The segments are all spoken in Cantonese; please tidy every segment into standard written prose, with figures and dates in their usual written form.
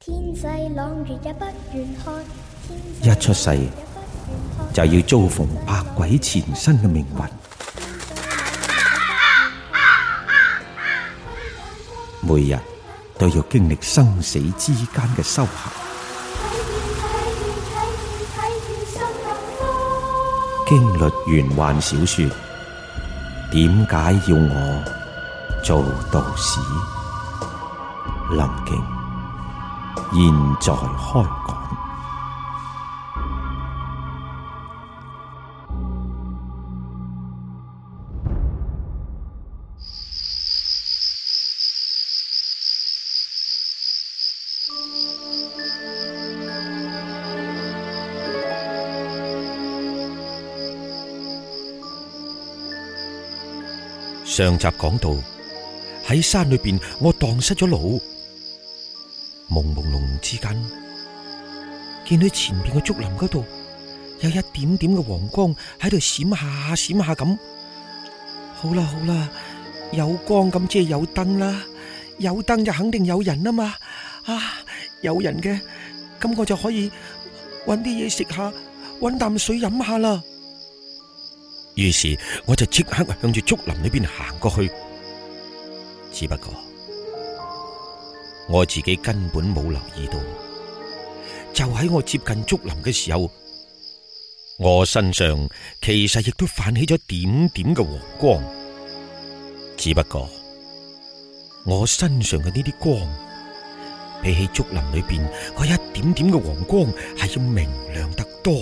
一出世就要遭逢百鬼纏身嘅命運，每日都要經歷生死之間嘅修行。驚慄玄幻小說，點解要我做道士？林敬現在開講。上集講到喺山裏邊，我蕩失咗路，朦朦朧朧之間，見到前邊嘅竹林嗰度有一點點嘅黃光喺度閃下閃下咁。好啦好啦，有光咁即係有燈啦，有燈就肯定有人啊嘛。有人嘅，咁我就可以搵啲嘢食下，搵啖水飲下啦。於是我就即刻向住竹林裏邊行過去，只不過我自己根本冇留意到，就喺我接近竹林嘅時候，我身上其實亦都泛起咗點點嘅黃光，只不過我身上嘅呢啲光比起竹林裏邊嗰一點點嘅黃光係要明亮得多。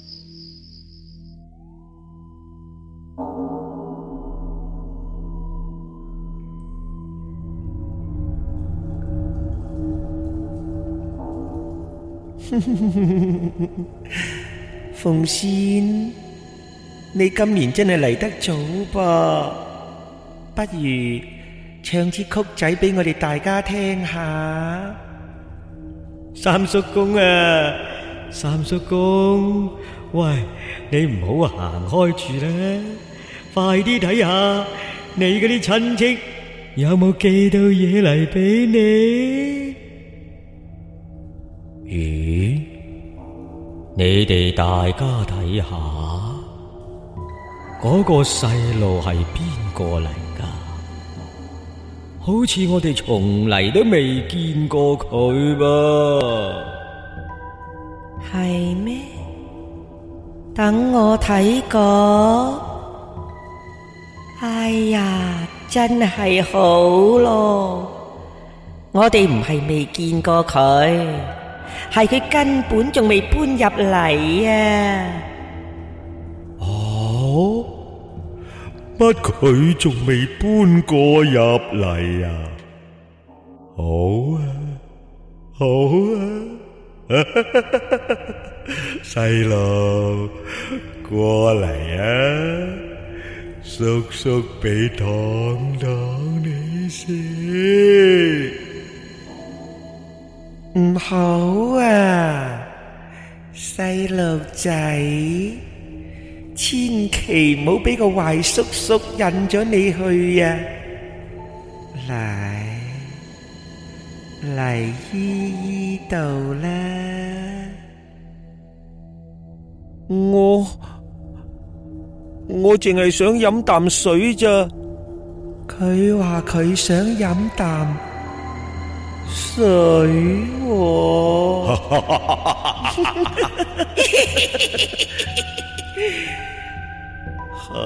鳳仙，你今年真係嚟得早噃，不如唱支曲仔俾我哋大家聽下。 三叔公啊，三叔公，喂，你唔好行開住啦，快啲睇下你嗰啲親戚有冇寄到嘢嚟俾你？咦？你哋大家睇下，嗰個細路係邊個嚟噶？好似我哋從嚟都未見過佢噃。 係咩？等我睇過。哎呀，真係好咯！我哋唔係未見過佢，係佢根本仲未搬入嚟啊！ 哦，乜佢仲未搬過入嚟啊？好啊，好啊，細路過嚟啊，叔叔俾糖糖你食。 唔好啊，細路仔，千祈唔好俾個壞叔叔引咗你去啊！嚟依度啦。 我淨係想飲啖水咋。 佢話佢想飲啖水喎。 好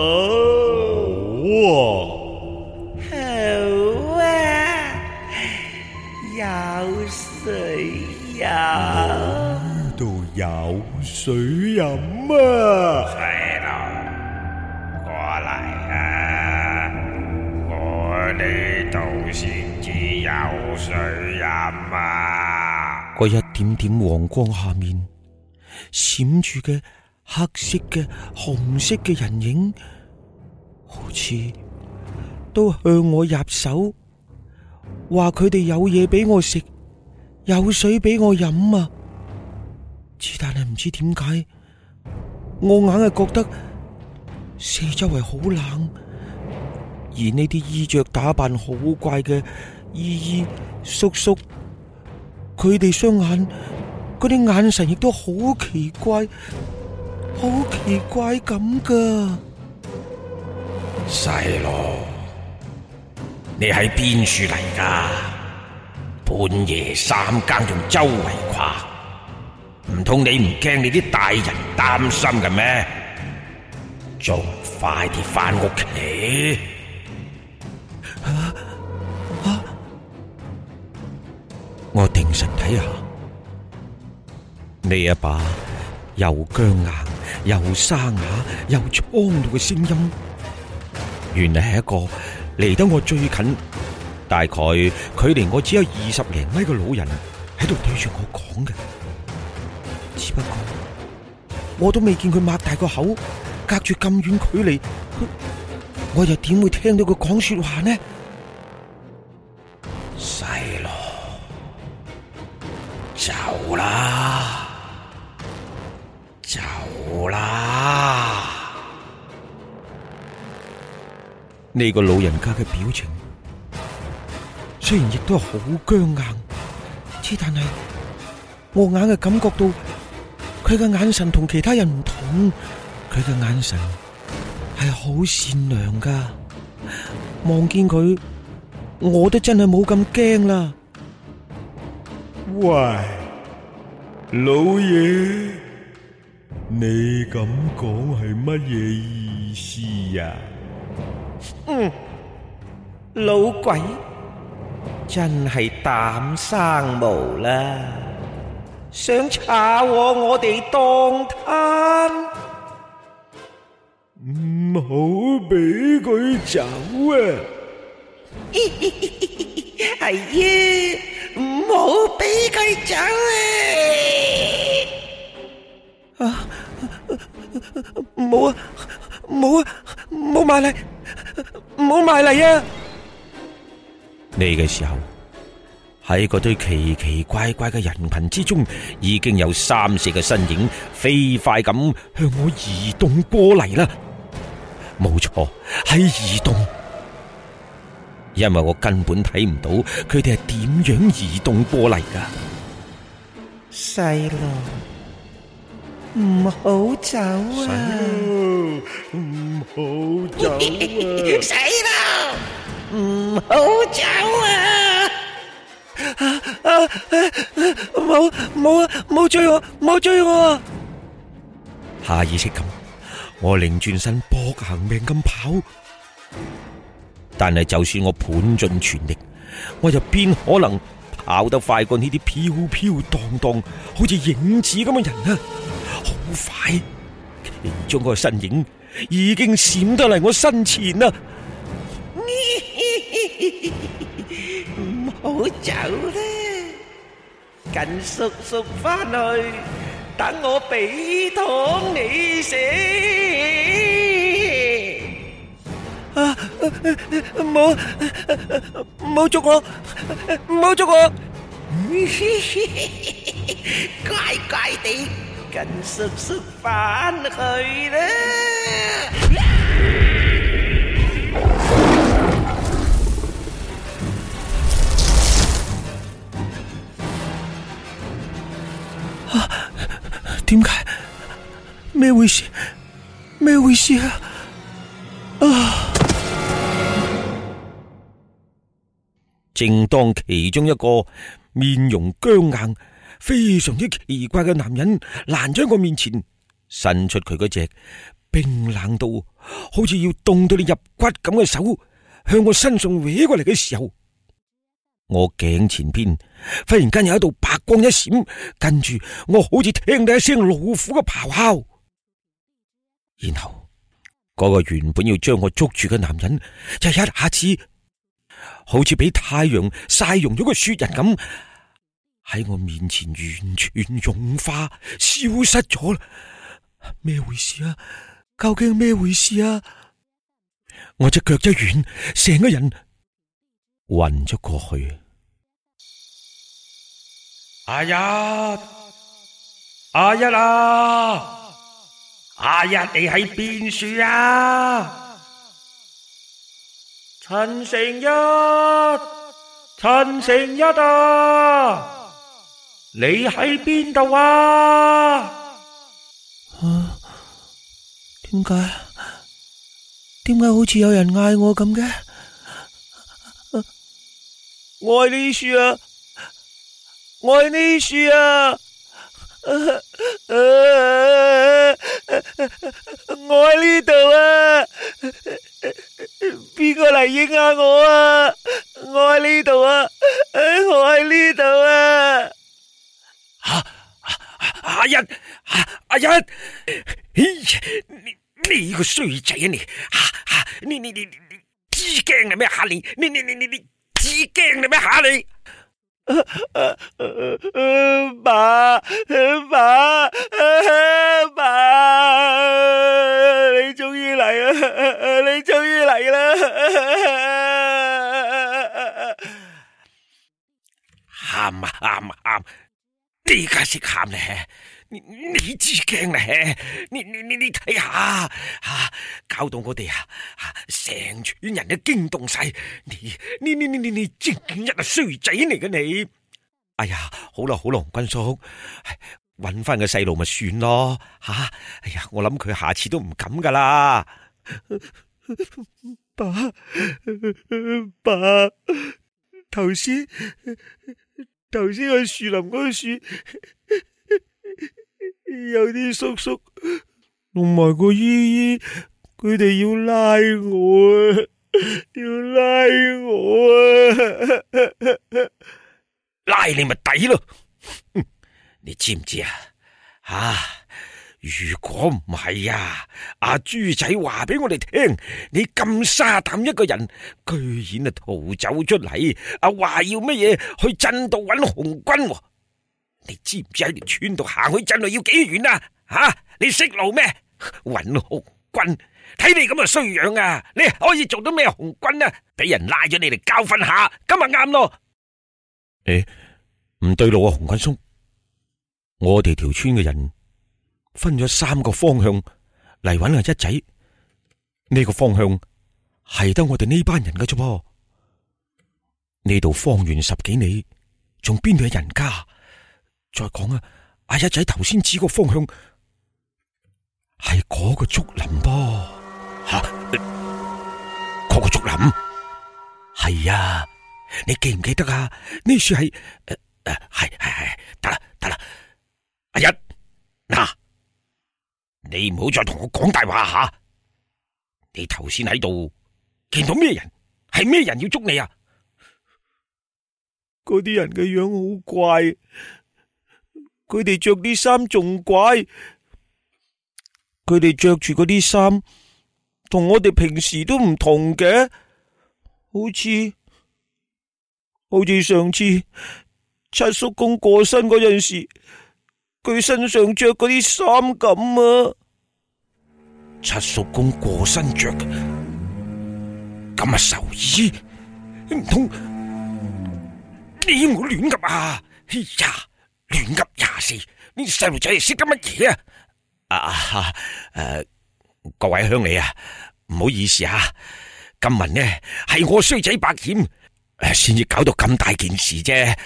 啊， 有水飲， 呢度有水飲啊！ 細路，過嚟啊！我呢度先至有水飲啊！ 嗰一點點黃光下面閃住嘅黑色嘅、紅色嘅人影，好似都向我入手，話佢哋有嘢俾我食，有水俾我飲啊！只但係唔知點解，我硬係覺得四周圍好冷，而呢啲衣着打扮好怪嘅姨姨叔叔， 佢哋雙眼嗰啲眼神亦都好奇怪，好奇怪咁噶。 細路，你喺邊處嚟噶？半夜3更仲周圍逛，唔通你唔驚你啲大人擔心嘅咩？仲快啲返屋企！ 我定神睇下，呢一把又僵硬又沙啞又蒼老嘅聲音，原來係一個離得我最近，大概距離我只有20厘米嘅老人喺度對住我講嘅。只不過我都未見佢擘大個口，隔住咁遠距離，我又點會聽到佢講說話呢？ 細路，走啦，走啦！ 呢個老人家嘅表情雖然亦都係好僵硬，但係我硬係感覺到佢嘅眼神同其他人唔同，佢嘅眼神係好善良噶。望見佢，我都真係冇咁驚啦。 喂，老爺，你咁講係乜嘢意思呀？ 老鬼真係膽生毛啦，想炒我哋當攤， 唔好俾佢走啊！ 係呀，唔好俾佢走啊！唔好啊，唔好啊，唔好埋嚟，唔好埋嚟啊！ 呢個時候，喺嗰堆奇奇怪怪嘅人群之中，已經有3、4個身影飛快咁向我移動過嚟啦。冇錯，係移動，因為我根本睇唔到佢哋係點樣移動過嚟噶。 細路，唔好走啊！ 唔好走啊！ 細路，唔好走啊！唔好追我，唔好追我啊！ 下意識咁，我擰轉身搏行命咁跑，但係就算我盤盡全力，我又邊可能跑得快過呢啲飄飄蕩蕩好似影子咁嘅人啊！好快，其中個身影已經閃得嚟我身前啦！ 唔好走啦，跟叔叔翻去，等我俾糖你食。唔好捉我，唔好捉我，乖乖地跟叔叔翻去啦。 點解？咩回事？咩回事啊？正當其中一個面容僵硬、非常之奇怪嘅男人攔咗喺我面前，伸出佢嗰隻冰冷到好似要凍到你入骨咁嘅手，向我身上搲過嚟嘅時候，我頸前邊忽然間有一道白光一閃，跟住我好似聽到一聲老虎嘅咆哮，然後嗰個原本要將我捉住嘅男人就一下子好似俾太陽曬溶咗個雪人咁，喺我面前完全融化消失咗啦！咩回事啊？究竟咩回事啊？我隻腳一軟，成個人暈咗過去。 阿一，阿一啊！阿一，你喺邊處啊？陳成一，陳成一啊！ 你喺邊度啊？ 點解好似有人嗌我咁嘅？我喺呢樹啊！我喺呢樹啊！我喺呢度啊！邊個嚟影下我啊？我喺呢度啊！我喺呢度啊！ 阿一，阿一，你個衰仔啊你！你知驚啦咩吓你？你知驚啦咩吓你？ 爸，你終於嚟啦！你終於嚟啦！ 喊啊！你家識喊咧，你知驚咧，你睇下，搞到我哋成村人都驚動晒，你正一個衰仔嚟嘅你。哎呀，好啦，紅軍叔，搵翻個細路咪算咯，哎呀，我諗佢下次都唔敢噶啦。 爸，頭先個樹林嗰樹有啲叔叔同埋個姨姨，佢哋要拉我啊！ 拉你咪抵咯！你知唔知啊？如果唔係阿豬仔話俾我哋聽，你咁沙膽一個人，居然逃走出嚟，話要乜嘢去鎮度揾紅軍？你知唔知喺條村度行去鎮度要幾遠啊？你識路咩？揾紅軍，睇你咁嘅衰樣啊！你可以做到咩紅軍啊？俾人拉咗你嚟教訓下，咁咪啱咯。唔對路啊，紅軍叔，我哋條村嘅人分咗3個方向嚟揾阿一仔，呢個方向係得我哋呢班人嘅啫噃。呢度方圓10幾里，仲邊度有人家？再講阿一仔頭先指個方向係嗰個竹林噃。嗰個竹林係啊，你記唔記得啊？呢樹係係得啦，阿一嗱，你唔好再同我講大話。你頭先喺度見到咩人？係咩人要捉你啊？ 嗰啲人嘅樣好怪，佢哋着啲衫仲怪，佢哋着住嗰啲衫同我哋平時都唔同嘅，好似上次七叔公過身嗰陣時，佢身上着嗰啲衫咁啊！ 七叔公過身着咁壽衣，唔通你要我亂噏啊？哎呀，亂噏24，呢啲細路仔係識得乜嘢啊？各位鄉里唔好意思今日呢係我衰仔白險，先至搞到咁大件事啫。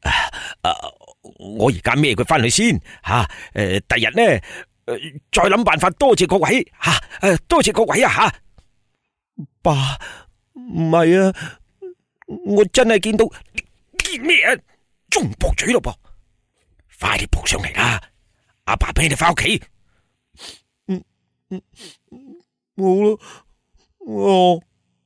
我而家孭佢翻去先第日呢再諗辦法。多謝各位多謝各位爸，唔係啊，我真係見到見咩仲唔駁嘴咯噃？快啲駁上嚟啦！阿爸俾你翻屋企。 好咯，我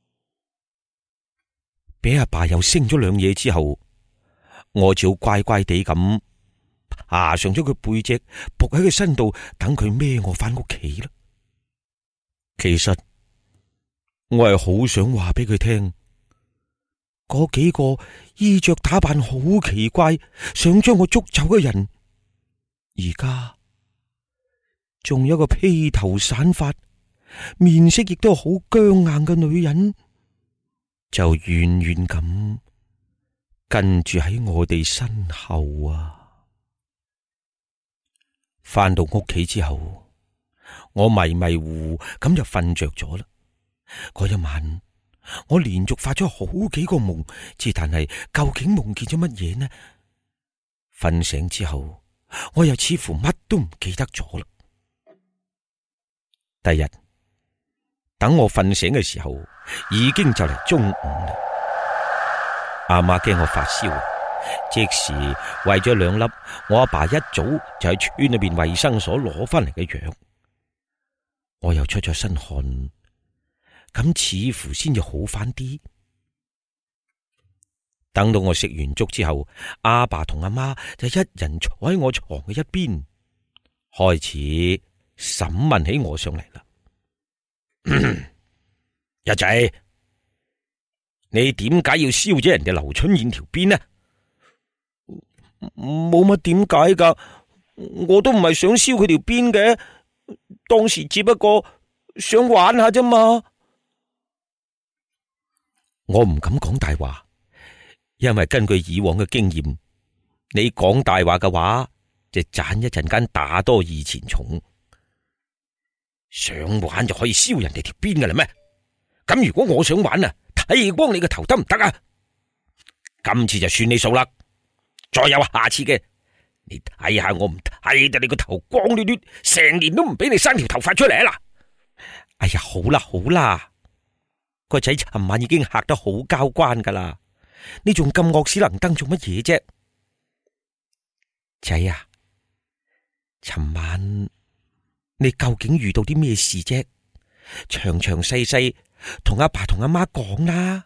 俾阿爸又升咗2嘢之後，我就乖乖地咁爬上咗佢背脊，伏喺佢身度，等佢孭我翻屋企啦。其實我係好想話俾佢聽，嗰幾個衣着打扮好奇怪，想將我捉走嘅人，而家仲有個披頭散髮、面色亦都好僵硬嘅女人，就遠遠咁跟住喺我哋身後啊！翻到屋企之後，我迷迷糊糊咁就瞓着咗啦。嗰一晚，我連續發咗好幾個夢，只但係究竟夢見咗乜嘢呢？ 瞓醒之後，我又似乎乜都唔記得咗啦。第日等我瞓醒嘅時候，已經就嚟中午啦。阿媽驚我發燒，即時為咗2粒我阿爸一早就喺村裏邊衛生所攞翻嚟嘅藥。我又出咗身汗，咁似乎先至好翻啲。等到我食完粥之後，阿爸同阿媽就一人坐喺我床嘅一邊，開始審問起我上嚟啦。 一仔，你點解要燒咗人哋劉春燕條鞭呢？ 冇乜點解噶，我都唔係想燒佢條鞭嘅，當時只不過想玩下啫嘛。 我唔敢講大話，因為根據以往嘅經驗，你講大話嘅話，就盞一陣間打多2錢重。 想玩就可以燒人哋條鞭噶啦咩？咁如果我想玩啊，剃光你個頭得唔得啊？今次就算你數啦，再有下次嘅，你睇下我唔剃得你個頭光禿禿，成年都唔俾你生條頭髮出嚟啊！ 哎呀，好啦好啦，個仔尋晚已經嚇得好交關噶啦，你仲咁惡死能登做乜嘢啫？仔啊，尋晚你究竟遇到啲咩事啫？詳詳細細同阿爸同阿媽講啦。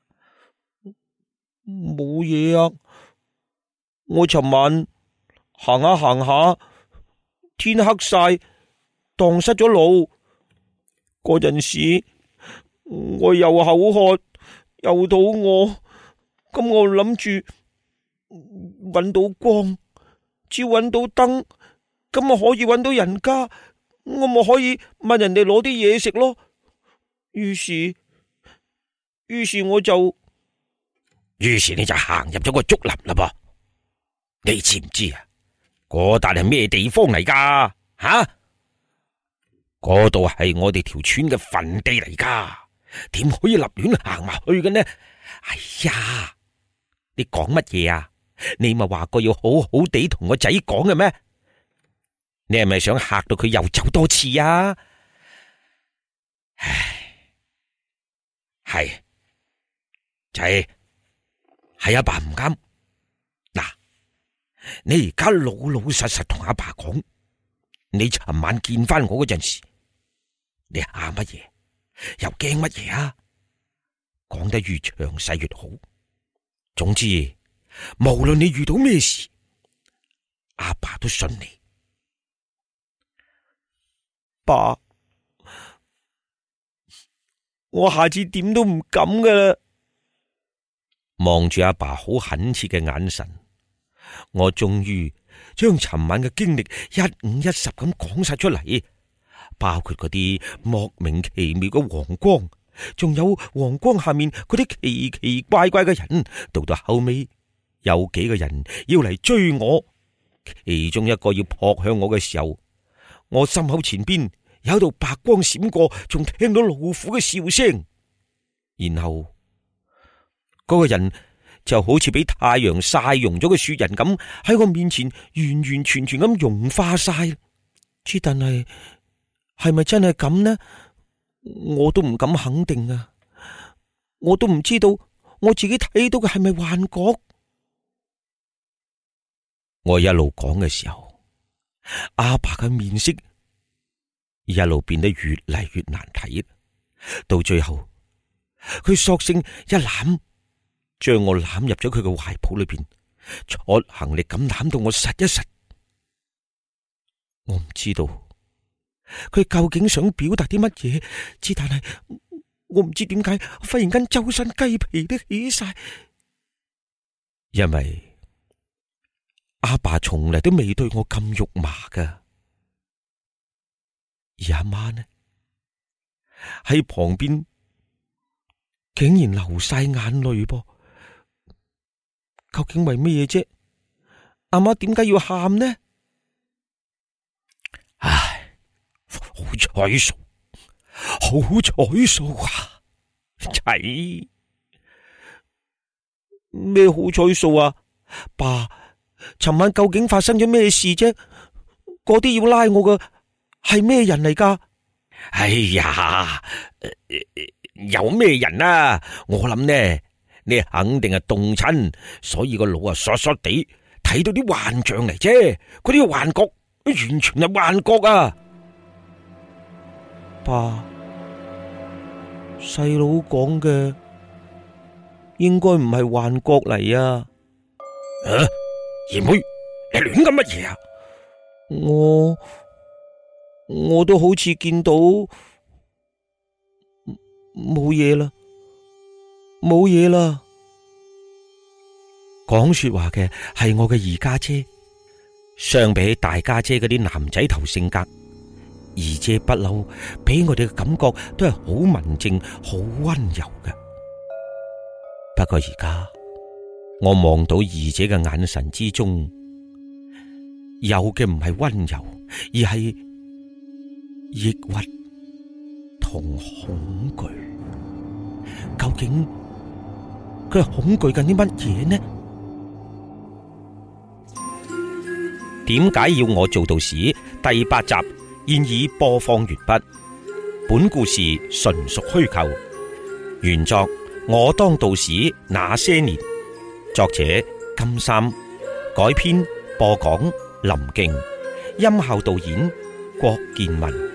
冇嘢啊，我尋晚行下行下，天黑晒，蕩失咗路。嗰陣時我又口渴又肚餓，咁我諗住搵到光，只要搵到燈，咁啊可以搵到人家，我咪可以問人哋攞啲嘢食咯。於是你就行入咗個竹林啦噃。你知唔知啊？嗰笪係咩地方嚟噶？吓？嗰度係我哋條村嘅墳地嚟噶，點可以立亂行埋去嘅呢？ 哎呀，你講乜嘢啊？你咪話過要好好地同個仔講嘅咩？你係咪想嚇到佢又走多次啊？ 唉，係仔，係阿爸唔啱。嗱，你而家老老實實同阿爸講，你尋晚見翻我嗰陣時，你喊乜嘢，又驚乜嘢啊？講得越詳細越好。總之，無論你遇到咩事，阿爸都信你。 爸，我下次點都唔敢噶啦。 望住阿爸好懇切嘅眼神，我終於將尋晚嘅經歷一五一十咁講晒出嚟，包括嗰啲莫名其妙嘅黃光，仲有黃光下面嗰啲奇奇怪怪嘅人。到後尾有幾個人要嚟追我，其中一個要撲向我嘅時候，我心口前邊有道白光閃過，仲聽到老虎嘅笑聲。然後嗰個人就好似俾太陽曬溶咗嘅雪人咁，喺我面前完完全全咁融化晒。但係咪真係咁呢？我都唔敢肯定啊！我都唔知道我自己睇到嘅係咪幻覺。我一路講嘅時候，阿爸嘅面色一路變得越嚟越難睇，到最後佢索性一攬，將我攬入咗佢嘅懷抱裏邊，出行力咁攬到我實一實。我唔知道佢究竟想表達啲乜嘢，但係我唔知點解忽然間周身雞皮都起晒，因為阿爸從嚟都未對我咁肉麻噶，而阿媽呢喺旁邊竟然流晒眼淚噃，究竟為咩嘢啫？阿媽點解要喊呢？ 唉，好彩數，好彩數啊！仔， 咩好彩數啊？爸， 尋晚究竟發生咗咩事啫？嗰啲要拉我嘅係咩人嚟㗎？ 哎呀，有咩人啊？我諗呢，你肯定係凍親，所以個腦啊傻傻地，睇到啲幻象嚟啫。嗰啲幻覺完全係幻覺啊！ 爸，細佬講嘅應該唔係幻覺嚟啊！ 二妹，你亂咁乜嘢啊？ 我都好似見到冇嘢啦，冇嘢啦。講說話嘅係我嘅二家姐，相比起大家姐嗰啲男仔頭性格，二姐不嬲俾我哋嘅感覺都係好文靜、好溫柔嘅。不過而家我望到二姐嘅眼神之中，有嘅唔係溫柔，而係抑鬱同恐懼。究竟佢係恐懼緊啲乜嘢呢？點解要我做道士？第8集現已播放完畢。本故事純屬虛構，原作我當道士那些年，作者金三，改編播講林敬，音效導演郭建文。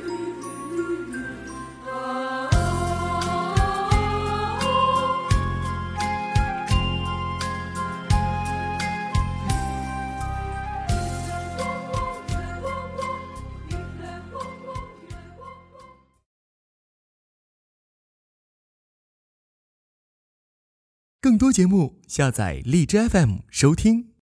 更多节目，下载荔枝FM收听。